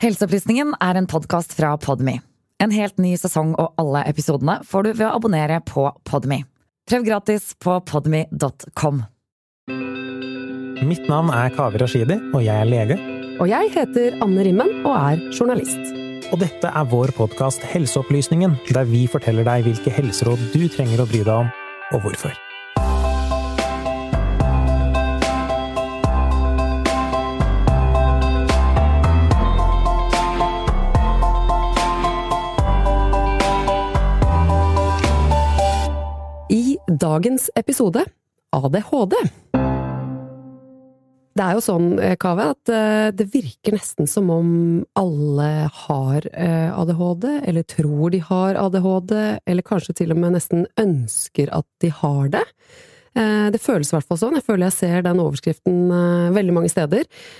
Helseopplysningen en podcast fra Podme. En helt ny sesong og alle episodene får du ved å abonnere på Podme. Prøv gratis på podme.com. Mitt navn Kaveh Rashidi, og jeg lege. Og jeg heter Anne Rimmen og journalist. Og dette vår podcast Helseopplysningen, der vi forteller deg hvilke helseråd du trenger å bry deg om, og hvorfor. I dagens episode ADHD. Det jo sånn, Kaveh, at det virker nesten som om alle har ADHD, eller tror de har ADHD, eller kanskje til og med nesten ønsker at de har det. Det føles I hvert fall sånn. Jeg føler jeg ser den overskriften veldig mange steder.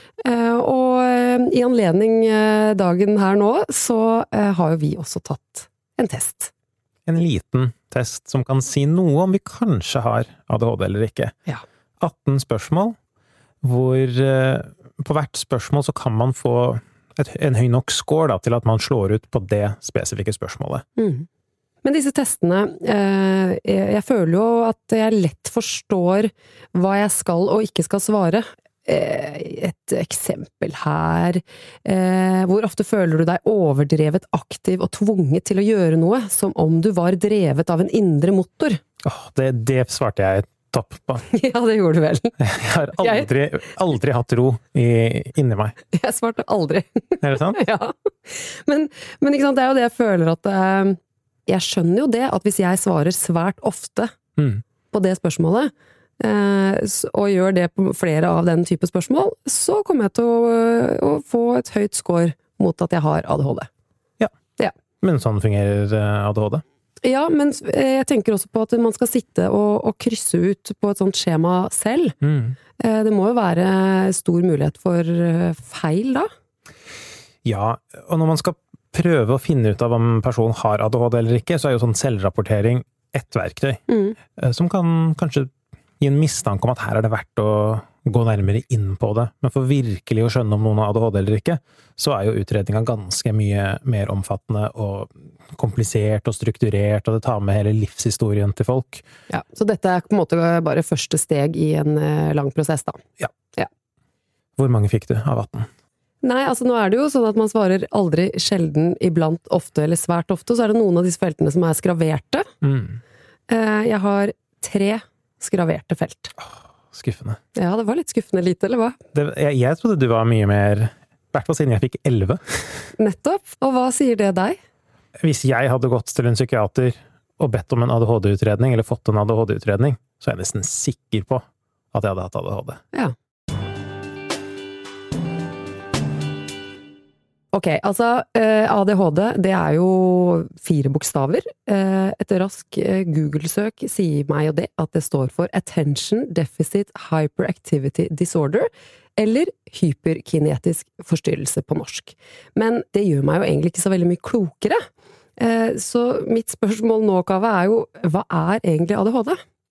Og I anledning dagen her nå, så har jo vi også tatt en test. En liten test som kan si noe om vi kanskje har ADHD eller ikke. Ja. 18 spørsmål, hvor på hvert spørsmål så kan man få en høy nok score da, til at man slår ut på det spesifikke spørsmålet. Men disse testene, jeg føler jo at jeg lett forstår hva jeg skal og ikke skal svare. Et eksempel her. Hvor ofte føler du deg overdrevet aktiv og tvunget til å gjøre noe, som om du var drevet av en indre motor? Det svarte jeg topp på. Ja, det gjorde du vel. Jeg har aldri hatt ro inni meg. Jeg svarte aldri. Det sant? Ja. Men ikke sant, det jo det jeg føler at jeg skjønner jo det, at hvis jeg svarer svært ofte på det spørsmålet, og gjør det på flere av den type spørsmål, så kommer jeg til å få et høyt score mot at jeg har ADHD. Ja. Men sånn fungerer ADHD? Ja, men jeg tenker også på at man skal sitte og krysse ut på et sånt skjema selv. Det må jo være stor mulighet for feil da? Ja, og når man skal prøve å finne ut av om en person har ADHD eller ikke, så jo sånn selvrapportering et verktøy, som kan kanskje gi en mistanke om at her det verdt å gå nærmere inn på det. Men for virkelig å skjønne om noen har ADHD eller ikke, så jo utredningen ganske mye mer omfattende og komplisert og strukturert, og det tar med hele livshistorien til folk. Ja, så dette på en måte bare første steg I en lang prosess da? Ja. Hvor mange fikk du av 18? Nei, altså nå det jo sånn at man svarer aldri, sjelden, iblant, ofte eller svært ofte, så det noen av disse feltene som skraverte. Jeg har 3 skraverte felt. Skuffende. Ja, det var litt skuffende lite, eller hva? Jeg trodde du var mye mer, I hvert fall siden jeg fikk 11. Nettopp. Og hva sier det deg? Hvis jeg hadde gått til en psykiater og bedt om en ADHD-utredning, eller fått en ADHD-utredning, så jeg nesten sikker på at jeg hadde hatt ADHD. Ja. Ok, altså ADHD, det jo 4 bokstaver. Et rask Google-søk sier meg jo det, at det står for Attention Deficit Hyperactivity Disorder, eller hyperkinetisk forstyrrelse på norsk. Men det gjør meg jo egentlig ikke så veldig mye klokere. Så mitt spørsmål nå, Kaveh, jo, hva egentlig ADHD?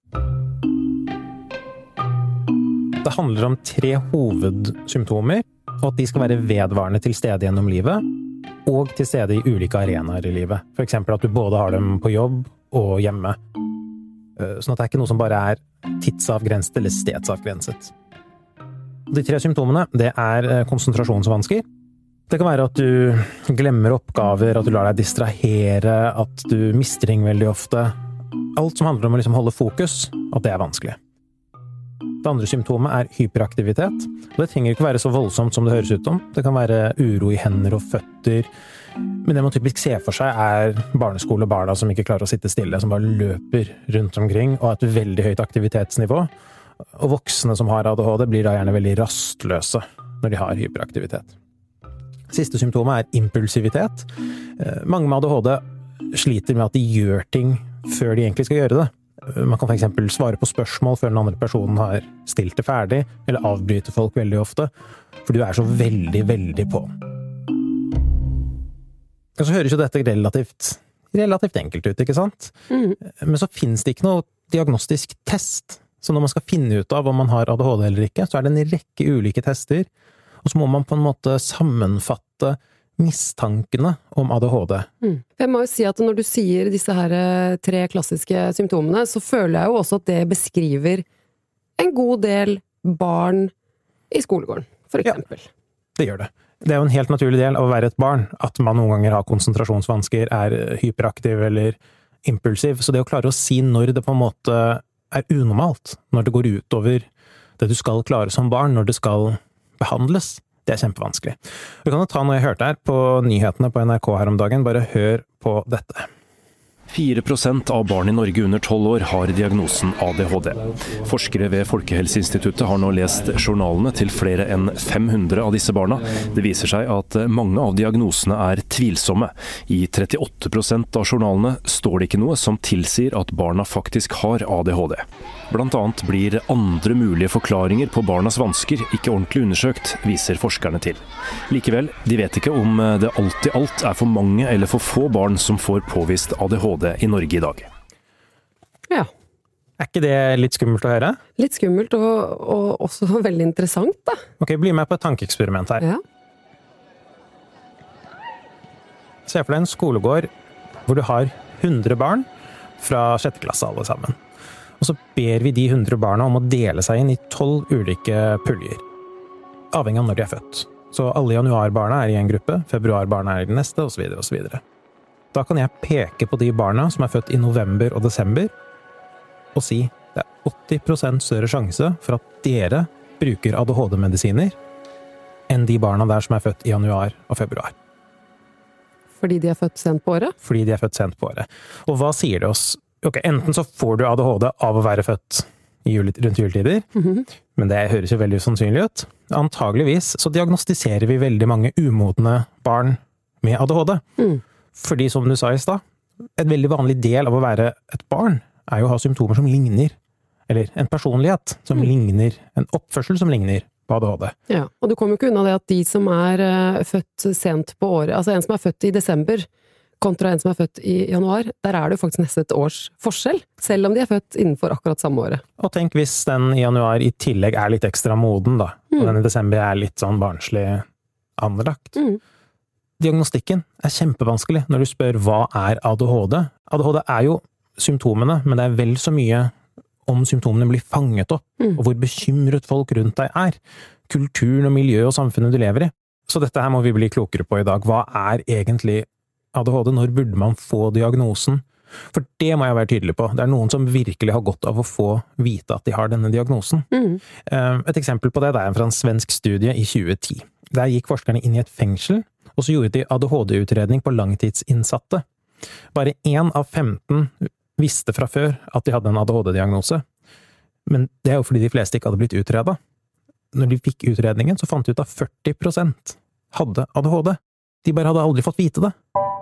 Det handler om 3 hovedsymptomer, og at de skal være vedvarende til stede gjennom livet, og til stede I ulike arenaer I livet. For eksempel at du både har dem på jobb og hjemme. Sånn at det ikke noe som bare tidsavgrenset eller stedsavgrenset. De 3 symptomene, det konsentrasjonsvansker. Det kan være at du glemmer oppgaver, at du lar deg distrahere, at du mister ting veldig ofte. Alt som handler om å liksom holde fokus, at det vanskelig. Det andre symptomet hyperaktivitet, og det trenger ikke være så voldsomt som det høres ut om. Det kan være uro I hender og føtter, men det man typisk ser for seg barneskolebarna som ikke klarer å sitte stille, som bare løper rundt omkring, og et veldig høyt aktivitetsnivå. Og voksne som har ADHD blir da gjerne veldig rastløse når de har hyperaktivitet. Siste symptomet impulsivitet. Mange med ADHD sliter med at de gjør ting før de egentlig skal gjøre det. Man kan for eksempel svare på spørsmål før den andre personen har stilt det ferdig, eller avbryte folk veldig ofte, for du så veldig, veldig på. Og så høres jo dette relativt enkelt ut, ikke sant? Men så finnes det ikke noe diagnostisk test. Så når man skal finne ut av om man har ADHD eller ikke, så det en rekke ulike tester, og så må man på en måte sammenfatte mistankene om ADHD. Jeg må jo si at når du sier disse her 3 klassiske symptomene, så føler jeg jo også at det beskriver en god del barn i skolegården, for eksempel. Ja, det gjør det. Det er jo en helt naturlig del av å være et barn, at man noen ganger har konsentrasjonsvansker, er hyperaktiv eller impulsiv. Så det å klare å si når det på en måte er unormalt, når det går utover det du skal klare som barn, når det skal behandles, det er kjempevanskelig. Vi kan jo ta noe jeg hørte her på nyhetene på NRK her om dagen, bare hør på dette. 4% av barn i Norge under 12 år har diagnosen ADHD. Forskere ved Folkehelseinstituttet har nå lest journalene til flere enn 500 av disse barna. Det viser seg at mange av diagnosene er tvilsomme. I 38% av journalene står det ikke noe som tilsier at barna faktisk har ADHD. Blant annet blir andre mulige forklaringer på barnas vansker ikke ordentlig undersøkt, viser forskerne til. Likevel, de vet ikke om det alt i alt er for mange eller for få barn som får påvist ADHD i Norge i dag. Ja. Er ikke det litt skummelt å høre? Litt skummelt, og også veldig interessant, da. Ok, bli med på et tankeeksperiment her. Ja. Se for deg en skolegård hvor du har 100 barn fra 6. klasse alle sammen. Og så ber vi de 100 barna om å dele seg inn i 12 ulike puljer, avhengig av når de er født. Så alle januarbarna er i en gruppe, februarbarna er i den neste, og så videre, og så videre. Da kan jeg peke på de barna som er født i november og desember, og si det er 80% større sjanse for at dere bruker ADHD-medisiner enn de barna der som er født i januar og februar. Fordi de er født sent på året? Fordi de er født sent på året. Og hva sier det oss? Ok, enten så får du ADHD av å være født rundt juletider, men det høres jo veldig usannsynlig ut. Antageligvis så diagnostiserer vi veldig mange umodne barn med ADHD. Fordi som du sa i stad, et veldig vanlig del av å være et barn er jo å ha symptomer som ligner, eller en personlighet som ligner, en oppførsel som ligner på ADHD. Ja, og du kommer jo ikke unna det at de som er født sent på året, altså en som er født i desember, kontra en som er født i januar, der er det jo faktisk nesten et års forskjell, selv om de er født innenfor akkurat samme året. Og tenk hvis den i januar i tillegg er litt ekstra moden da, og den i desember er litt sånn barnslig anlagt. Diagnostikken er kjempevanskelig når du spør hva er ADHD. ADHD er jo symptomene, men det er vel så mye om symptomene blir fanget opp, og hvor bekymret folk rundt deg er. Kulturen og miljøet og samfunnet du lever i. Så dette her må vi bli klokere på i dag. Hva er egentlig ADHD? Når burde man få diagnosen? For det må jeg være tydelig på. Det er noen som virkelig har godt av å få vite at de har denne diagnosen. Et eksempel på det er fra en svensk studie i 2010. Der gikk forskerne inn i et fengsel, og så gjorde de ADHD-utredning på langtidsinnsatte. Bare 1 av 15 visste fra før at de hadde en ADHD-diagnose. Men det er jo fordi de fleste ikke hadde blitt utredet. Når de fikk utredningen, så fant de ut at 40% hadde ADHD. De bare hadde aldri fått vite det.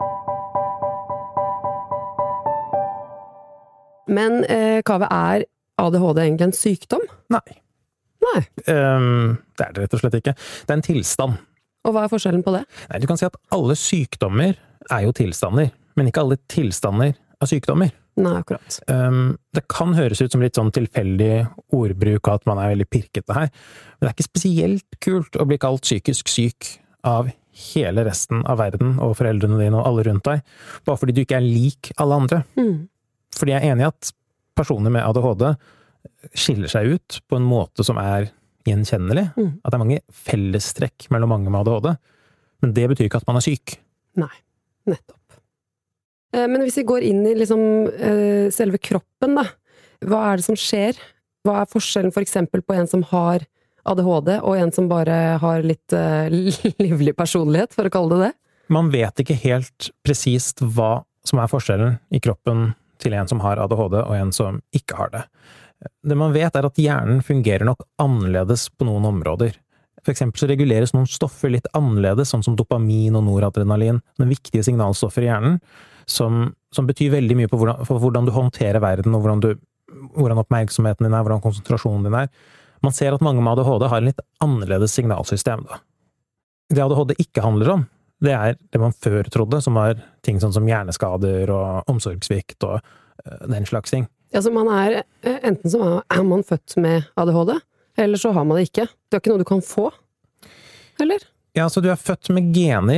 Men Kaveh, er ADHD egentlig en sykdom? Nei. Nei. Det er det rett og slett ikke. Det er en tilstand. Og hva er forskjellen på det? Nei, du kan si at alle sykdommer er jo tilstander, men ikke alle tilstander er sykdommer. Nei, akkurat. Det kan høres ut som litt sånn tilfeldig ordbruk, at man er veldig pirkete her, men det er ikke spesielt kult å bli kalt psykisk syk av hele resten av verden og foreldrene dine og alle rundt deg, bare fordi du ikke er lik alle andre. Fordi jeg er enig i at personer med ADHD skiller seg ut på en måte som er gjenkjennelig. At det er mange fellestrekk mellom mange med ADHD. Men det betyr ikke at man er syk. Nei, nettopp. Men hvis vi går inn i liksom selve kroppen, da. Hva er det som skjer? Hva er forskjellen for eksempel på en som har ADHD, og en som bare har litt livlig personlighet, for å kalle det det? Man vet ikke helt presist hva som er forskjellen i kroppen til en som har ADHD og en som ikke har det. Det man vet er at hjernen fungerer nok annerledes på noen områder. For eksempel så reguleres noen stoffer litt annerledes, sånn som dopamin og noradrenalin, noen viktige signalstoffer i hjernen, som betyr veldig mye for hvordan du håndterer verden, og hvordan oppmerksomheten din er, hvordan konsentrasjonen din er. Man ser at mange med ADHD har en litt annerledes signalsystem da. Det ADHD ikke handler om, det er det man før trodde, som var ting sånn som hjerneskader og omsorgssvikt og den slags ting. Ja, så man enten så er man født med ADHD, eller så har man det ikke. Det er ikke noe du kan få, eller? Ja, så du er født med gener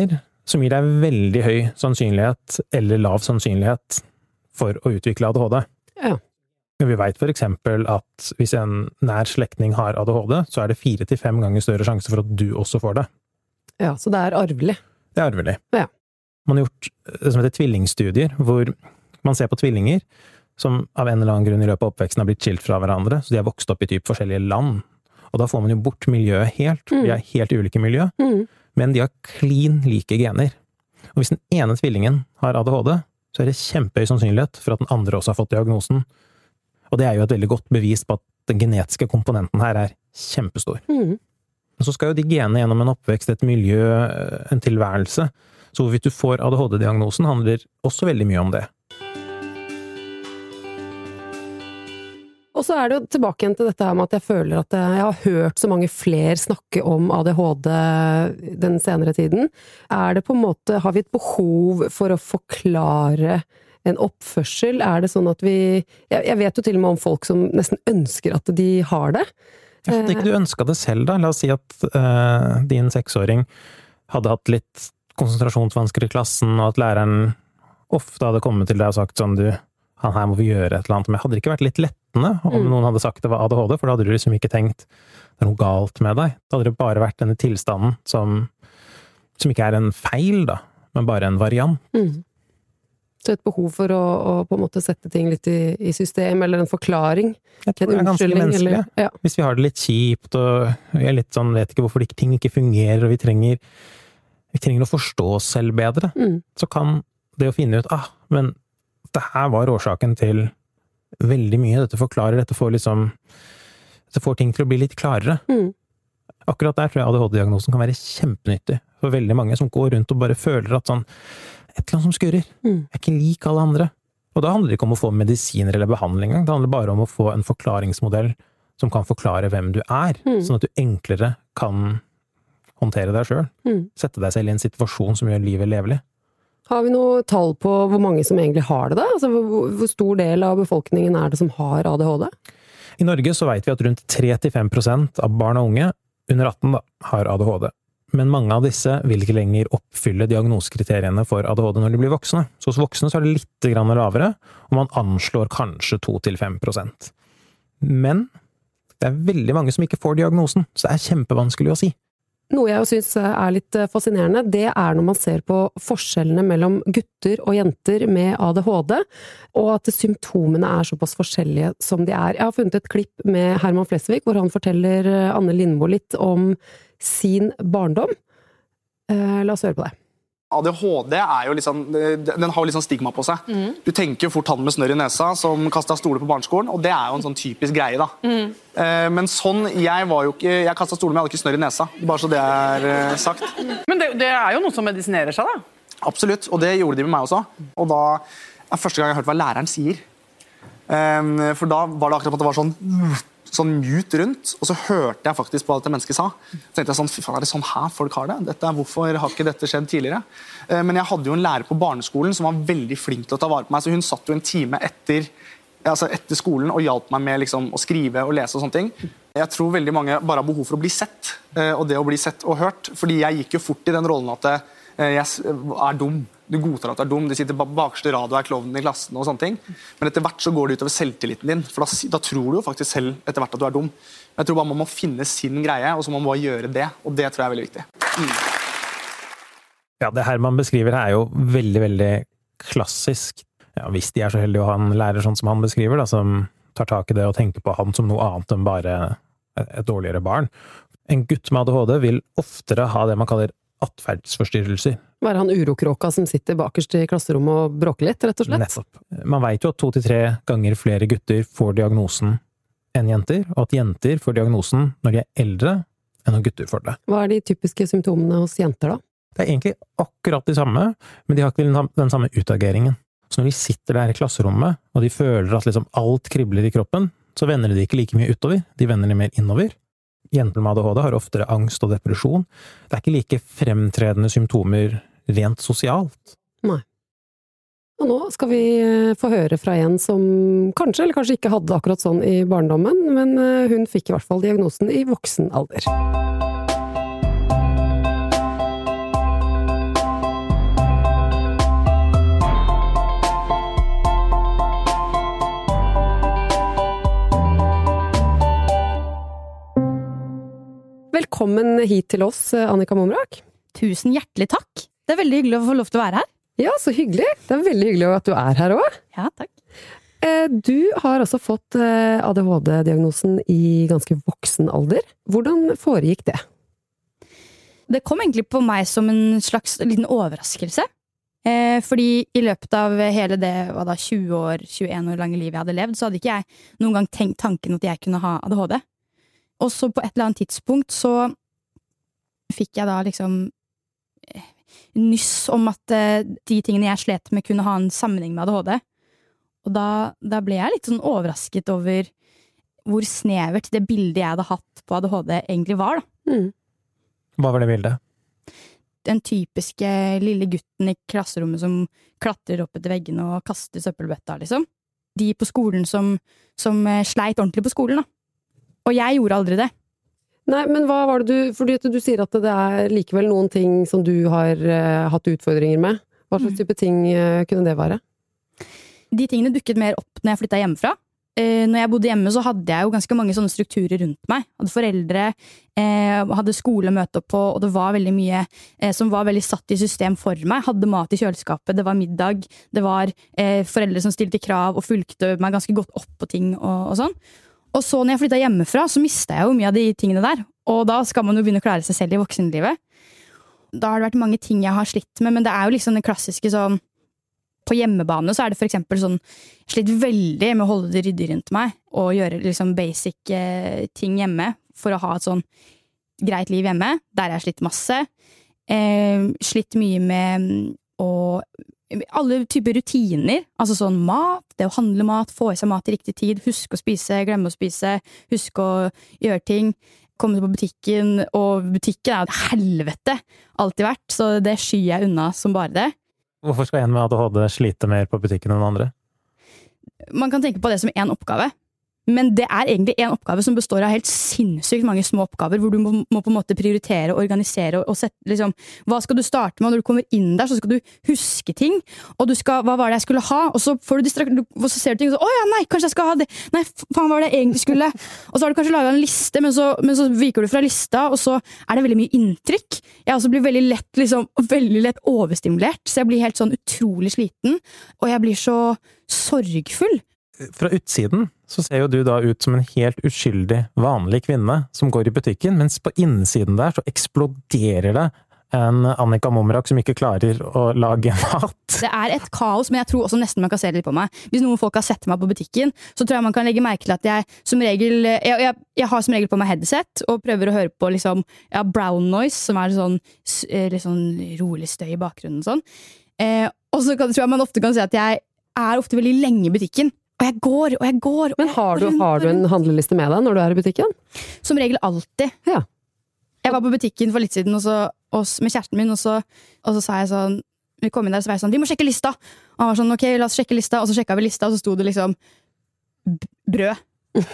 som gir deg veldig høy sannsynlighet eller lav sannsynlighet for å utvikle ADHD. Ja. Vi vet for eksempel at hvis en nær slektning har ADHD, så det 4 til 5 ganger større sjanse for at du også får det. Ja, så det arvelig. Det arvelig. Ja. Man har gjort det som heter tvillingstudier, hvor man ser på tvillinger som av en eller annen grunn i løpet av oppveksten har blitt skilt fra hverandre, så de har vokst opp i typ forskjellige land. Og da får man jo bort miljøet helt. De har helt ulike miljø, men de har klin like gener. Og hvis den ene tvillingen har ADHD, så det kjempehøy sannsynlighet for at den andre også har fått diagnosen. Og det jo et veldig godt bevis på at den genetiske komponenten her kjempestor. Men så skal jo de genene gjennom en oppvekst, et miljø, en tilværelse. Så hvis du får ADHD-diagnosen, handler også veldig mye om det. Og så det jo tilbake igjen til dette her med at jeg føler at jeg har hørt så mange flere snakke om ADHD den senere tiden. Det på en måte, har vi et behov for å forklare en oppførsel? Det sånn at jeg vet jo til og med om folk som nesten ønsker at de har det. Hadde ikke du ønsket det selv da? La oss si at din 6-åring hadde hatt litt konsentrasjonsvansker i klassen, og at læreren ofte hadde kommet til deg og sagt sånn, han her må vi gjøre et eller annet, men hadde det ikke vært litt lettende om noen hadde sagt det var ADHD, for da hadde du liksom ikke tenkt det noe galt med deg. Da hadde det bare vært denne tilstanden som ikke en feil da, men bare en variant. Så et behov for å på en måte sette ting litt i system, eller en forklaring. Jeg tror det ganske menneskelig. Ja. Hvis vi har det litt kjipt, og vi litt sånn, vet ikke hvorfor ting ikke fungerer, og vi trenger å forstå oss selv bedre, så kan det å finne ut, men det her var årsaken til veldig mye, dette forklarer, dette får ting til å bli litt klarere. Akkurat der tror jeg ADHD-diagnosen kan være kjempenyttig for veldig mange som går rundt og bare føler at sånn, et eller annet som skurrer. Jeg ikke lik alle andre. Og da handler det ikke om å få medisiner eller behandling, det handler bare om å få en forklaringsmodell som kan forklare hvem du sånn at du enklere kan håndtere deg selv. Sette deg selv i en situasjon som gjør livet levelig. Har vi noe tall på hvor mange som egentlig har det da? Altså, hvor stor del av befolkningen det som har ADHD? I Norge så vet vi at rundt 3-5% av barn og unge under 18 har ADHD. Men mange av disse vil ikke lenger oppfylle diagnosekriteriene for ADHD når de blir voksne. Så hos voksne så det litt grann lavere, og man anslår kanskje 2-5%. Men det veldig mange som ikke får diagnosen, så det kjempevanskelig å si. Noe jeg jo synes litt fascinerende, det når man ser på forskjellene mellom gutter og jenter med ADHD, og at symptomene såpass forskjellige som de Jeg har funnet et klipp med Herman Flesvig, hvor han forteller Anne Lindboe litt om sin barndom. La oss høre på det. ADHD jo liksom, den har jo litt sånn stigma på seg. Du tenker jo fort han med snørr i nesa som kastet stoler på barneskolen, og det jo en sånn typisk greie da. Men sånn, jeg kastet stoler, men jeg hadde ikke snørr i nesa, bare så det sagt. Men det jo noe som medisinerer seg da? Absolutt, og det gjorde de med meg også. Og da første gang jeg hørte hva læreren sier. For da var det akkurat at det var sånn mute rundt, og så hørte jeg faktisk på hva dette mennesket sa. Så tenkte jeg sånn, fy faen, det sånn her folk har det? Hvorfor har ikke dette skjedd tidligere? Men jeg hadde jo en lærer på barneskolen som var veldig flink til å ta vare på meg, så hun satt jo en time etter skolen og hjalp meg med liksom, å skrive og lese og sånne ting. Jeg tror veldig mange bare har behov for å bli sett, og det å bli sett og hørt, fordi jeg gikk jo fort i den rollen at jeg dum. Du godtar at du dum, du sitter bakerste rad og klovnen i klassen og sånne ting. Men etter hvert så går det utover selvtilliten din, for da tror du jo faktisk selv etter hvert at du dum. Jeg tror bare man må finne sin greie, og så må man bare gjøre det, og det tror jeg veldig viktig. Ja, det her man beskriver jo veldig, veldig klassisk. Ja, hvis de så heldige å ha en lærer sånn som han beskriver, da, som tar tak i det og tenker på han som noe annet enn bare et dårligere barn. En gutt med ADHD vil oftere ha det man kaller atferdsforstyrrelser. Var han urokråka som sitter bakerst i klasserommet og bråker litt, rett og slett? Nettopp. Man vet jo at 2-3 ganger flere gutter får diagnosen enn jenter, og at jenter får diagnosen når de eldre enn når gutter får det. Hva de typiske symptomene hos jenter da? Det egentlig akkurat de samme, men de har ikke den samme utageringen. Så når de sitter der i klasserommet, og de føler at liksom alt kribler i kroppen, så vender de ikke like mye utover, de vender de mer innover. Jenter med ADHD har oftere angst og depresjon. Det ikke like fremtredende symptomer rent sosialt. Nei. Og nå skal vi få høre fra en som kanskje eller kanskje ikke hadde akkurat sånn i barndommen, men hun fikk i hvert fall diagnosen i voksen alder. velkommen hit til oss, Annika Momrak. Tusen hjertelig takk. Det veldig hyggelig å få lov til å være her. Ja, så hyggelig. Det veldig hyggelig at du her også. Ja, takk. Du har også fått ADHD-diagnosen i ganske voksen alder. Hvordan foregikk det? Det kom egentlig på meg som en slags liten overraskelse. Fordi i løpet av hele det 20 år, 21 år lange livet jeg hadde levd, så hadde ikke jeg noen gang tenkt tanken at jeg kunne ha ADHD. Og så på et eller annet tidspunkt så fikk jeg da liksom nyss om at de tingene jeg slet med kunne ha en sammenheng med ADHD. Og da ble jeg litt sånn overrasket over hvor snevert det bildet jeg hadde hatt på ADHD egentlig var, da. Hva var det bildet? Den typiske lille gutten i klasserommet som klatrer opp etter veggene og kaster søppelbøtta, liksom. De på skolen som sleit ordentlig på skolen, da. Og jeg gjorde aldri det. Nei, men hva var det fordi at du sier at det likevel noen ting som du har hatt utfordringer med. Hva slags type ting kunne det være? De tingene dukket mer opp når jeg flyttet hjemmefra. Når jeg bodde hjemme så hadde jeg jo ganske mange sånne strukturer rundt meg. Hadde foreldre, hadde skole å møte opp på, og det var veldig mye som var veldig satt i system for meg. Hadde mat i kjøleskapet, det var middag, det var foreldre som stilte krav og fulgte meg ganske godt opp på ting og sånn. Og så når jeg flyttet hjemmefra, så mistet jeg jo mye av de tingene der. Og da skal man jo begynne å klare seg selv i voksenlivet. Da har det vært mange ting jeg har slitt med, men det er jo liksom det klassiske sånn. På hjemmebane så det for eksempel sånn, slitt veldig med å holde det ryddig rundt meg, og gjøre liksom basic ting hjemme, for å ha et sånn greit liv hjemme. Der har jeg slitt masse. Slitt mye med alle typer rutiner, altså sånn mat, det å handle mat, få i seg mat i riktig tid, huske å spise, glemme å spise, huske å gjøre ting, komme på butikken, og butikken et helvete alltid vært, så det skyer jeg unna som bare det. Hvorfor skal en med ADHD slite mer på butikken enn andre? Man kan tenke på det som en oppgave. Men det egentlig en oppgave som består av helt sinnssykt mange små oppgaver, hvor du må på en måte prioritere, organisere og sette, liksom, hva skal du starte med? Når du kommer inn der, så skal du huske ting, og hva var det jeg skulle ha? Og så får du og så ser du ting, og så, ja, nei, kanskje jeg skal ha det, nei, faen, hva var det jeg egentlig skulle? Og så har du kanskje laget en liste, men så viker du fra lista, og så det veldig mye inntrykk. Jeg også blir veldig lett overstimulert, så jeg blir helt sånn utrolig sliten, og jeg blir så sorgfull. Fra utsiden så ser jo du da ut som en helt uskyldig, vanlig kvinne som går i butikken, mens på innsiden der så eksploderer det en Annika Momrak som ikke klarer å lage mat. Det et kaos, men jeg tror også nesten man kan se det litt på meg. Hvis noen folk har sett meg på butikken, så tror jeg man kan legge merke til at jeg som regel, jeg har som regel på meg headset, og prøver å høre på liksom, brown noise, som litt sånn rolig støy i bakgrunnen og sånn. Og så tror jeg man ofte kan se at jeg ofte veldig lenge i butikken. Og jeg går. Men har du en handleliste med deg når du i butikken? Som regel alltid. Ja. Jeg var på butikken for litt siden med kjæresten min, og så sa jeg sånn, vi kom inn der, så var jeg sånn, vi må sjekke lista! Og han var sånn, ok, la oss sjekke lista, og så sjekket vi lista, og så sto det liksom brød.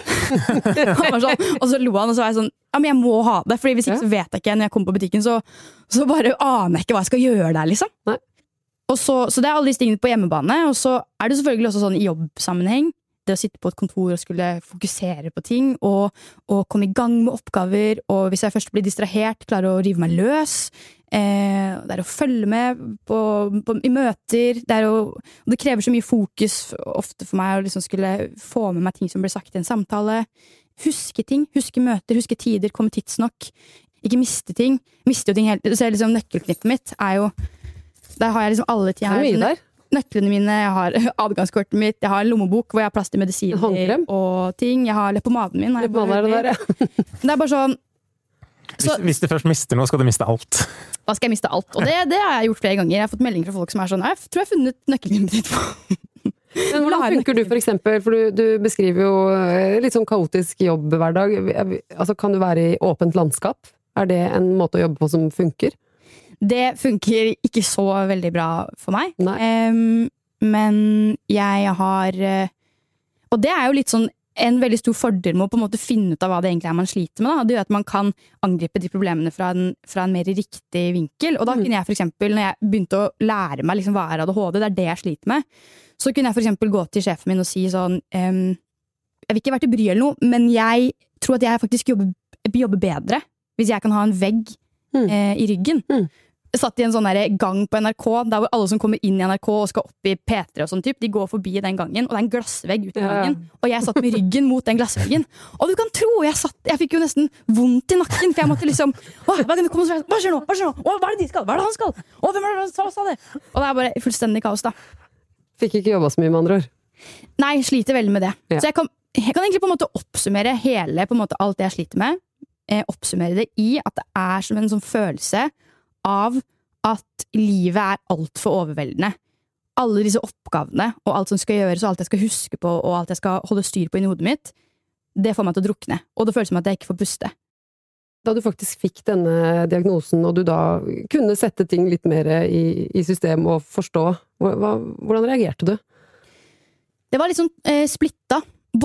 Han var sånn, og så lo han, og så var jeg sånn, ja, men jeg må ha det, for hvis ikke så vet jeg ikke, når jeg kommer på butikken, så bare aner jeg ikke hva jeg skal gjøre der, liksom. Nei. Og så det alle disse tingene på hjemmebane, og så det selvfølgelig også sånn i jobbsammenheng, det å sitte på et kontor og skulle fokusere på ting, og komme i gang med oppgaver, og hvis jeg først blir distrahert, klare å rive meg løs, det å følge med i møter, og det krever så mye fokus ofte for meg å liksom skulle få med meg ting som ble sagt i en samtale, huske ting, huske møter, huske tider, komme tidsnok, ikke miste ting, mister jo ting helt, så liksom nøkkelknippet mitt jo der har jeg liksom alle ting. Jeg har nøklene mine, jeg har adgangskortet mitt, jeg har en lommebok hvor jeg har plass til medisiner og ting. Jeg har leppomaden min. Leppomaden det der, ja. Det bare sånn... Hvis du først mister noe, skal du miste alt. Da skal jeg miste alt. Og det har jeg gjort flere ganger. Jeg har fått meldinger fra folk som sånn, jeg tror jeg har funnet nøkkelknippet ditt på. Men hvordan funker du for eksempel? For du beskriver jo litt sånn kaotisk jobbhverdag. Altså, kan du være i åpent landskap? Det en måte å jobbe på som funker? Det funker ikke så veldig bra for meg. Men jeg har... Og det jo litt sånn en veldig stor fordel med å på en måte finne ut av hva det egentlig man sliter med. Da. Det gjør at man kan angripe de problemene fra en mer riktig vinkel. Og da kunne jeg for eksempel, når jeg begynte å lære meg liksom, hva ADHD, det det jeg sliter med, så kunne jeg for eksempel gå til sjefen min og si sånn jeg vil ikke være til bry eller noe, men jeg tror at jeg faktisk jobber bedre hvis jeg kan ha en vegg i ryggen. Jeg satt i en sånn der gang på NRK, der hvor alle som kommer inn i NRK og skal opp i P3 og sånn typ, de går forbi den gangen, og det er en glassvegg ut i gangen. Og jeg satt med ryggen mot den glassveggen. Og du kan tro, jeg fikk jo nesten vondt i nakken, for jeg måtte liksom, hva skjer nå? Hva er det de skal? Hva er det han skal? Hvem er det som sa det? Og det er bare fullstendig kaos da. Fikk ikke jobba så mye med andre år? Nei, jeg sliter veldig med det. Ja. Så jeg kan egentlig på en måte oppsummere hele, på en måte alt det jeg sliter med, oppsummere det i at det er som en sånn følelse av at livet er alt for overveldende. Alle disse oppgavene, og alt som skal gjøres, og alt jeg skal huske på, og alt jeg skal holde styr på inni hodet mitt, det får meg til å drukne. Og det føles som at jeg ikke får puste. Da du faktisk fikk denne diagnosen, og du da kunne sette ting litt mer i system og forstå, hvordan reagerte du? Det var litt sånn splitta.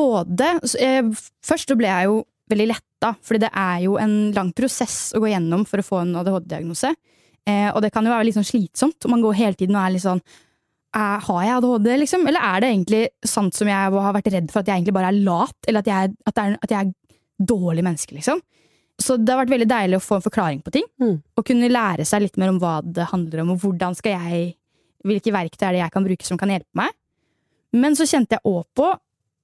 Først så ble jeg jo veldig letta, fordi det er jo en lang prosess å gå gjennom for å få en ADHD-diagnose. Og det kan jo være litt sånn slitsomt, og man går hele tiden og er litt sånn, har jeg ADHD liksom? Eller er det egentlig sant som jeg har vært redd for at jeg egentlig bare er lat, eller at jeg er dårlig menneske liksom? Så det har vært veldig deilig å få en forklaring på ting, og kunne lære seg litt mer om hva det handler om, og hvilke verktøy er det jeg kan bruke som kan hjelpe meg. Men så kjente jeg også på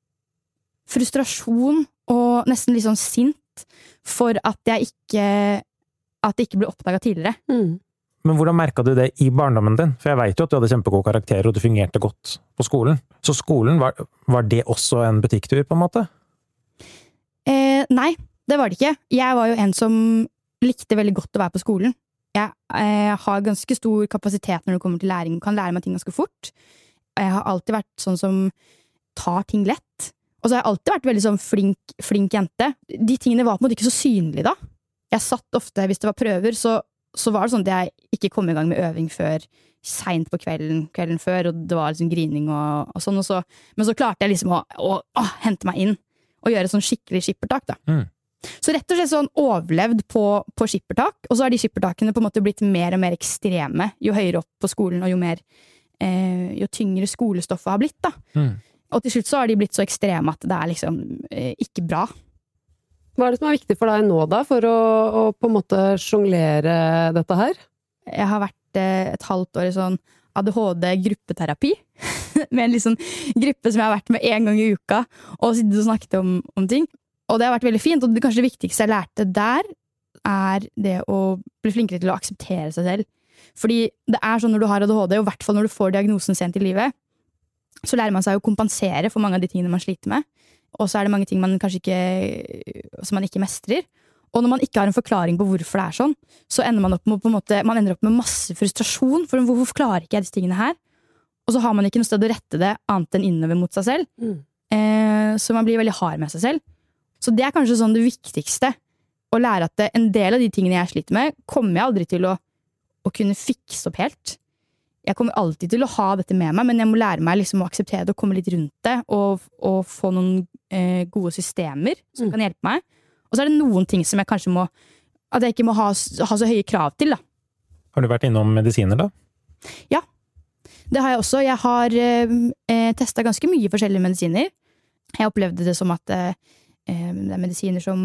frustrasjon og nesten litt sånn sint for at det ikke ble oppdaget tidligere. Men hvordan merket du det i barndommen din? For jeg vet jo at du hadde kjempegode karakterer, og du fungerte godt på skolen. Så skolen, var det også en butikktur på en måte? Nei, det var det ikke. Jeg var jo en som likte veldig godt å være på skolen. Jeg har ganske stor kapasitet når det kommer til læring, kan lære meg ting ganske fort. Jeg har alltid vært sånn som tar ting lett. Og så har jeg alltid vært veldig sånn flink jente. De tingene var på en måte ikke så synlige da. Jeg satt ofte, hvis det var prøver, så var det sånn at jeg ikke kom i gang med øving før sent på kvelden før, og det var liksom grining og sånn. Men så klarte jeg liksom å hente meg inn og gjøre sånn skikkelig skippertak da. Så rett og slett sånn overlevd på skippertak, og så har de skippertakene på en måte blitt mer og mer ekstreme jo høyere opp på skolen, og jo tyngre skolestoffet har blitt da. Og til slutt så har de blitt så ekstreme at det er liksom ikke bra. Hva er det som er viktig for deg nå da, for å på en måte sjonglere dette her? Jeg har vært et halvt år i sånn ADHD-gruppeterapi, med en liksom gruppe som jeg har vært med 1 gang i uka, og sittet og snakket om ting. Og det har vært veldig fint, og det kanskje det viktigste jeg lærte der, er det å bli flinkere til å akseptere seg selv. Fordi det er sånn når du har ADHD, og i hvert fall når du får diagnosen sent i livet, så lærer man seg å kompensere for mange av de tingene man sliter med. Og så er det mange ting man kanskje som man ikke mestrer. Og når man ikke har en forklaring på hvorfor det er sånn, så ender man opp med masse frustrasjon, for hvorfor klarer ikke jeg disse tingene her? Og så har man ikke noe sted å rette det annet enn innover mot seg selv. Så man blir veldig hard med seg selv. Så det er kanskje sånn det viktigste, å lære at en del av de tingene jeg sliter med, kommer jeg aldri til å kunne fikse opp helt. Jeg kommer alltid til å ha dette med meg, men jeg må lære meg liksom å akseptere det og komme litt rundt det, og få noen gode systemer som kan hjelpe meg. Og så er det noen ting som jeg kanskje at jeg ikke må ha så høye krav til da. Har du vært innom medisiner da? Ja, det har jeg også. Jeg har testet ganske mye forskjellige medisiner. Jeg opplevde det som at det er medisiner som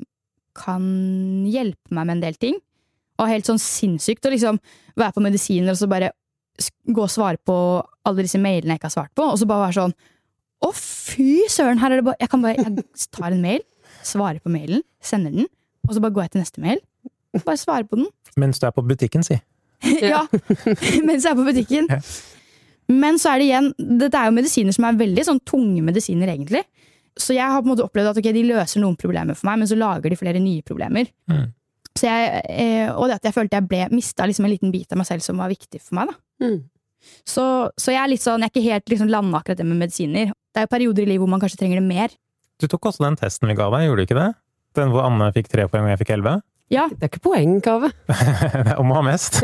kan hjelpe meg med en del ting. Og helt sånn sinnssykt å liksom være på medisiner og så bare gå og svare på alle disse mailene jeg ikke har svart på, og så bare være sånn, fy søren, her er det bare, jeg tar en mail, svarer på mailen, sender den, og så bare går jeg til neste mail, bare svarer på den. Mens du er på butikken, si. Ja, mens jeg er på butikken. Men så er det igjen, dette er jo medisiner som er veldig sånn tunge medisiner egentlig, så jeg har på en måte opplevd at de løser noen problemer for meg, men så lager de flere nye problemer. Så og det at jeg følte jeg mistet liksom en liten bit av meg selv som var viktig for meg da. Så jeg er litt sånn, jeg er ikke helt liksom landet akkurat det med medisiner. Det er jo perioder i livet hvor man kanskje trenger det mer. Du tok også den testen vi ga deg, gjorde du ikke det? Den hvor Anne fikk 3 poeng og jeg fikk 11? Ja. Det er ikke poeng, Kaveh. Det er om å ha mest.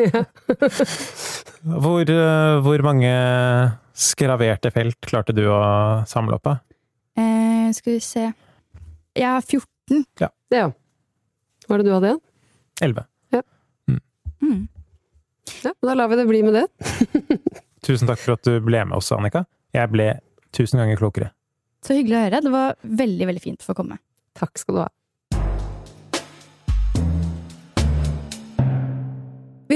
Hvor mange skraverte felt klarte du å samle opp av? Skal vi se. Jeg har 14. Ja. Hva er det du hadde igjen? 11. Ja. Ja, da lar vi det bli med det. Tusen takk for at du ble med oss, Annika. Jeg ble 1000 ganger klokere. Så hyggelig å høre. Det var veldig, veldig fint for å komme. Takk skal du ha.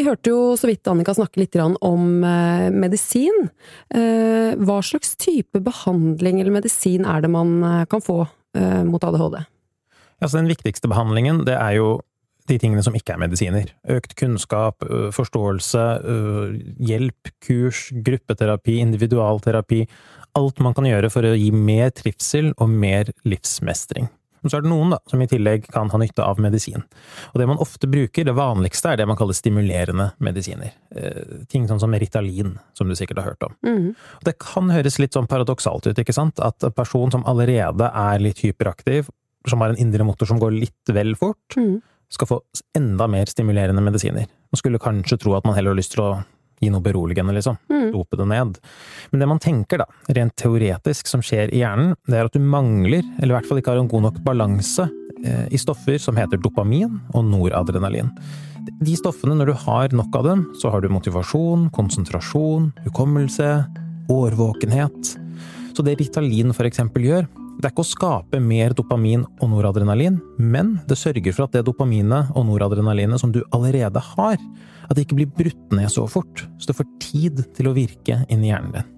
Vi hørte jo så vidt Annika snakke litt om medisin. Hva slags type behandling eller medisin det man kan få mot ADHD? Altså, den viktigste behandlingen, det jo de tingene som ikke medisiner. Økt kunnskap, forståelse, hjelp, kurs, gruppeterapi, individualterapi. Alt man kan gjøre for å gi mer trivsel og mer livsmestring. Men så det noen som i tillegg kan ha nytte av medisin. Og det man ofte bruker, det vanligste det man kaller stimulerende medisiner. Ting sånn som Ritalin, som du sikkert har hørt om. Og det kan høres litt sånn paradoksalt ut, ikke sant? At en person som allerede litt hyperaktiv, som har en indre motor som går litt vel fort, skal få enda mer stimulerende medisiner. Man skulle kanskje tro at man heller har lyst til å gi noe beroligende, liksom. Dope det ned. Men det man tenker rent teoretisk som skjer i hjernen, det at du mangler, eller i hvert fall ikke har en god nok balanse i stoffer som heter dopamin og noradrenalin. De stoffene, når du har nok av dem, så har du motivasjon, konsentrasjon, hukommelse, årvåkenhet. Så det Ritalin for eksempel gjør, det ikke å skape mer dopamin og noradrenalin, men det sørger for at det dopaminet og noradrenalinet som du allerede har, at det ikke blir brutt ned så fort, så det får tid til å virke inn i hjernen din.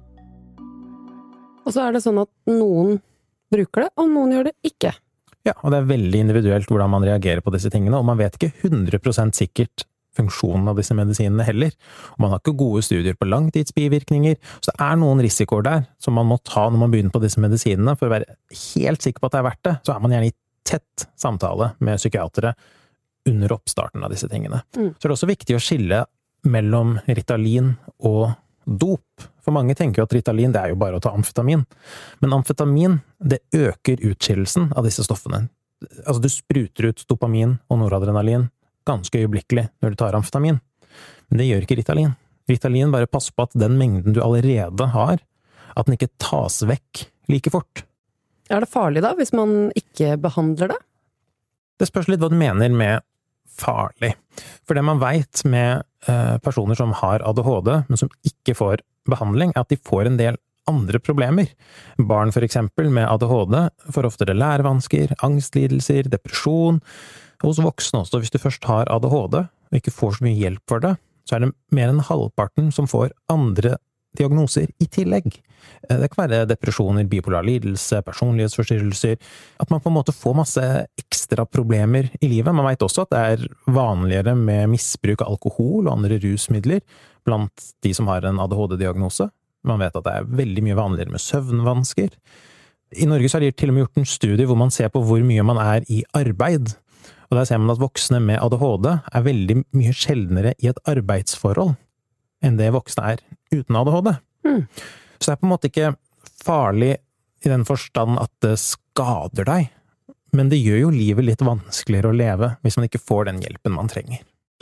Og så det sånn at noen bruker det, og noen gjør det ikke. Ja, og det veldig individuelt hvordan man reagerer på disse tingene, og man vet ikke 100% sikkert funksjonen av disse medisinene heller. Og man har ikke gode studier på langtidsbivirkninger, så det noen risikoer der som man må ta når man begynner på disse medisinene, for å være helt sikker på at det verdt det, så man gjerne i tett samtale med psykiatere under oppstarten av disse tingene. Så det også viktig å skille mellom Ritalin og dop. For mange tenker jo at Ritalin, det jo bare å ta amfetamin. Men amfetamin, det øker utskillelsen av disse stoffene. Altså du spruter ut dopamin og noradrenalin ganske øyeblikkelig når du tar amfetamin. Men det gjør ikke Ritalin. Ritalin bare passer på at den mengden du allerede har, at den ikke tas vekk like fort. Det farlig da, hvis man ikke behandler det? Det spørs litt hva du mener med farlig. For det man vet med personer som har ADHD, men som ikke får behandling, at de får en del andre problemer. Barn for eksempel med ADHD får oftere lærevansker, angstlidelser, depresjon. Hos voksne også, hvis du først har ADHD og ikke får så mye hjelp for det, så det mer enn halvparten som får andre diagnoser i tillegg. Det kan være depresjoner, bipolar lidelse, personlighetsforstyrrelser, at man på en måte får masse ekstra problemer i livet. Man vet også at det vanligere med misbruk av alkohol og andre rusmidler blant de som har en ADHD-diagnose. Man vet at det veldig mye vanligere med søvnvansker. I Norge så har de til og med gjort en studie hvor man ser på hvor mye man i arbeid. Og der ser man at voksne med ADHD veldig mye sjeldnere i et arbeidsforhold enn det voksne uten ADHD. Så det på en måte ikke farlig i den forstand at det skader deg, men det gjør jo livet litt vanskeligere å leve hvis man ikke får den hjelpen man trenger.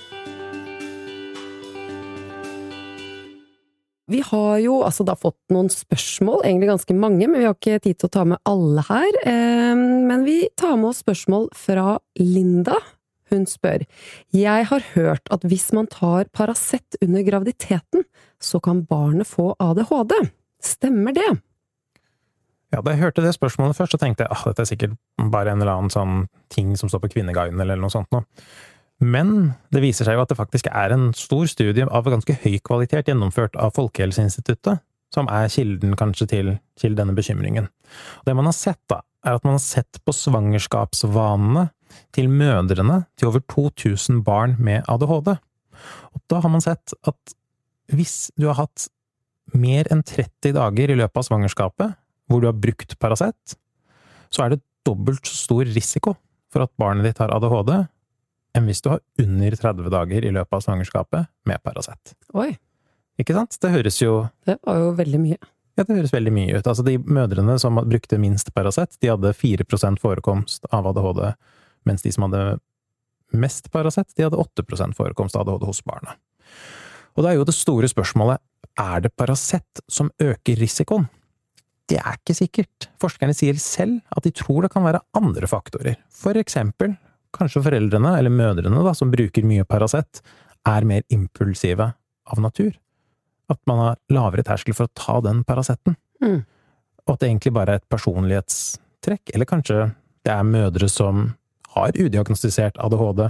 Vi har jo da fått noen spørsmål, egentlig ganske mange, men vi har ikke tid til å ta med alle her. Men vi tar med oss spørsmål fra Linda. Hun spør: Jeg har hørt at hvis man tar Paracet under graviditeten, så kan barnet få ADHD. Stemmer det? Ja, da jeg hørte det spørsmålet først, så tenkte jeg at dette sikkert bare en eller annen sånn ting som står på Kvinneguiden eller noe sånt nå. Men det viser seg jo at det faktisk en stor studie av ganske høy kvalitet gjennomført av Folkehelseinstituttet, som kilden kanskje til denne bekymringen. Og det man har sett at man har sett på svangerskapsvanene til mødrene til over 2000 barn med ADHD. Og da har man sett at hvis du har hatt mer enn 30 dager i løpet av svangerskapet, hvor du har brukt Paracet, så det dobbelt så stor risiko for at barnet ditt har ADHD, enn hvis du har under 30 dager i løpet av svangerskapet med Paracet. Oi. Ikke sant? Det høres jo... Det var jo veldig mye. Ja, det høres veldig mye ut. Altså, de mødrene som brukte minst Paracet, de hadde 4% forekomst av ADHD, mens de som hadde mest Paracet, de hadde 8% forekomst av ADHD hos barna. Og det jo det store spørsmålet, det Paracet som øker risikoen? Det ikke sikkert. Forskerne sier selv at de tror det kan være andre faktorer. For eksempel kanskje foreldrene, eller mødrene som bruker mye Paracet, mer impulsive av natur. At man har lavere terskel for å ta den Paraceten. Og at det egentlig bare et personlighetstrekk, eller kanskje det mødre som har udiagnostisert ADHD,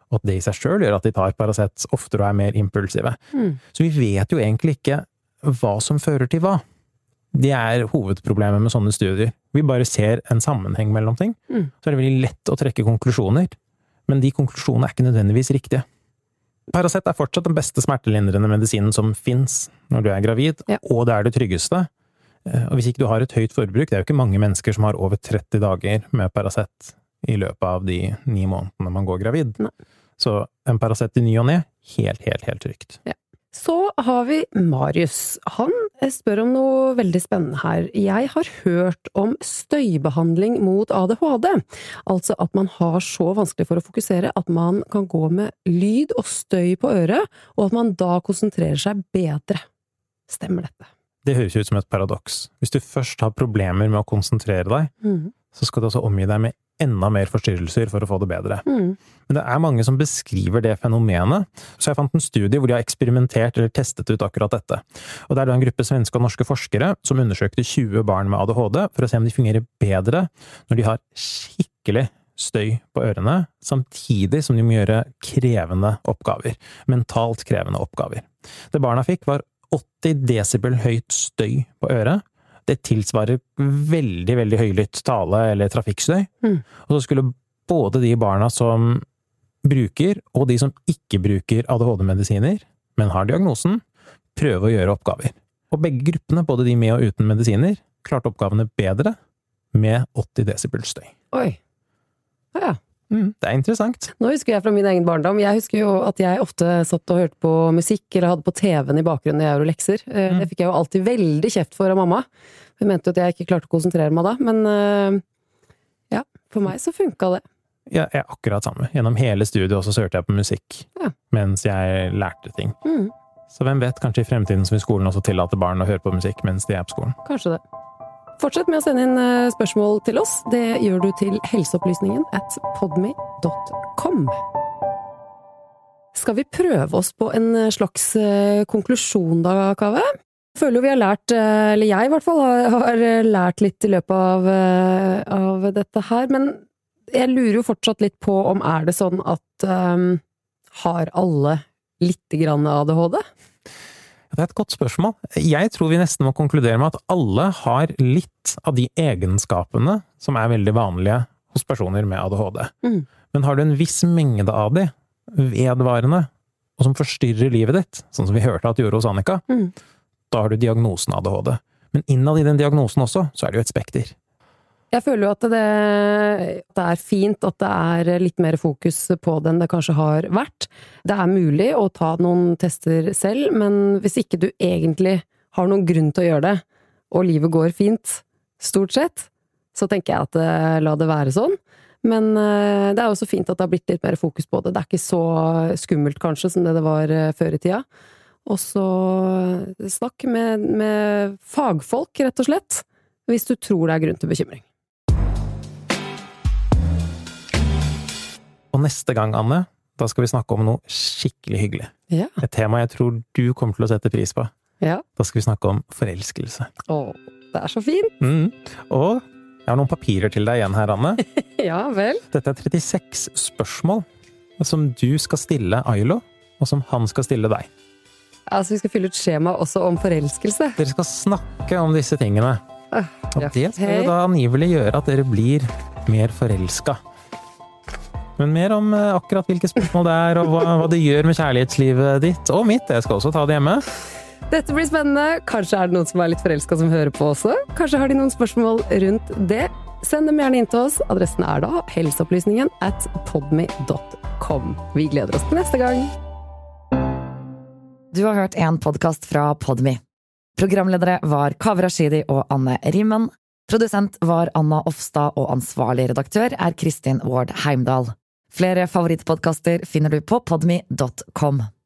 og at det i seg selv gjør at de tar Paracet oftere og mer impulsive. Så vi vet jo egentlig ikke hva som fører til hva. Det hovedproblemet med sånne studier. Vi bare ser en sammenheng mellom ting, så det veldig lett å trekke konklusjoner, men de konklusjonene ikke nødvendigvis riktige. Paracet fortsatt den beste smertelindrende medisinen som finnes når du gravid, og det det tryggeste. Og hvis ikke du har et høyt forbruk, det jo ikke mange mennesker som har over 30 dager med Paracet i løpet av de 9 månedene man går gravid. Nei. Så en Paracet i ny og ne, helt trygt. Ja. Så har vi Marius. Han spør om noe veldig spennende her. Jeg har hørt om støybehandling mot ADHD. Altså at man har så vanskelig for å fokusere at man kan gå med lyd og støy på øret, og at man da konsentrerer seg bedre. Stemmer dette? Det høres ut som et paradoks. Hvis du først har problemer med å konsentrere deg, så skal du også omgi deg med enda mer forstyrrelser for å få det bedre. Men det mange som beskriver det fenomenet, så jeg fant en studie hvor de har eksperimentert eller testet ut akkurat dette. Og det da en gruppe svenske og norske forskere som undersøkte 20 barn med ADHD for å se om de fungerer bedre når de har skikkelig støy på ørene, samtidig som de må gjøre krevende oppgaver. Mentalt krevende oppgaver. Det barna fikk var 80 decibel høyt støy på øret. Det tilsvarer veldig høylytt tale eller trafikkstøy. Og så skulle både de barna som bruker, og de som ikke bruker ADHD-medisiner, men har diagnosen, prøve å gjøre oppgaver. Og begge gruppene, både de med og uten medisiner, klarte oppgavene bedre med 80 decibel støy. Oi. Ja. Det interessant. Nå husker jeg fra min egen barndom. Jeg husker jo at jeg ofte satt og hørte på musikk, eller hadde på TV-en i bakgrunnen når jeg gjorde lekser. Det fikk jeg jo alltid veldig kjeft for av mamma. Hun mente jo at jeg ikke klarte å konsentrere meg da, men ja, for meg så funka det. Ja, jeg akkurat samme. Gjennom hele studiet også så hørte jeg på musikk, mens jeg lærte ting. Så hvem vet, kanskje i fremtiden så vil skolen også tillate barn å høre på musikk mens de på skolen. Kanskje det. Fortsett med å sende inn spørsmål til oss. Det gjør du til helseopplysningen@podme.com. Skal vi prøve oss på en slags konklusjon da, Kaveh? Jeg føler jo vi har lært, eller jeg i hvert fall, har lært litt i løpet av dette her, men jeg lurer jo fortsatt litt på om det sånn at har alle litt grann ADHD? Det et godt spørsmål. Jeg tror vi nesten må konkludere med at alle har litt av de egenskapene som veldig vanlige hos personer med ADHD. Men har du en viss mengde av de, vedvarende, og som forstyrrer livet ditt, sånn som vi hørte at det gjorde hos Annika, da har du diagnosen ADHD. Men innad i den diagnosen også, så det jo et spekter. Jeg føler jo at det fint at det litt mer fokus på det enn det kanskje har vært. Det mulig å ta noen tester selv, men hvis ikke du egentlig har noen grunn til å gjøre det, og livet går fint, stort sett, så tenker jeg at la det være sånn. Men det også fint at det har blitt litt mer fokus på det. Det ikke så skummelt kanskje som det var før i tida. Og så snakk med fagfolk, rett og slett, hvis du tror det grunn til bekymring. Og neste gang, Anne, da skal vi snakke om noe skikkelig hyggelig. Ja. Et tema jeg tror du kommer til å sette pris på. Ja. Da skal vi snakke om forelskelse. Det så fint! Og jeg har noen papirer til deg igjen her, Anne. Ja, vel. Dette 36 spørsmål som du skal stille Ailo, og som han skal stille deg. Altså, vi skal fylle ut skjema også om forelskelse. Dere skal snakke om disse tingene. Og ja. det skal jo da angivelig gjøre at dere blir mer forelska. Men mer om akkurat hvilke spørsmål det og hva det gjør med kjærlighetslivet ditt og mitt. Jeg skal også ta det hjemme. Dette blir spennende. Kanskje det noen som litt forelska som hører på også. Kanskje har de noen spørsmål rundt det. Send dem gjerne inn til oss. Adressen da helseopplysningen@podme.com. Vi gleder oss til neste gang. Du har hørt en podcast fra Podme. Programledere var Kaveh Rashidi og Anne Rimmen. Produsent var Anna Offstad, og ansvarlig redaktør Kristin Ward Heimdal. Flere favorittpodcaster finner du på podme.com.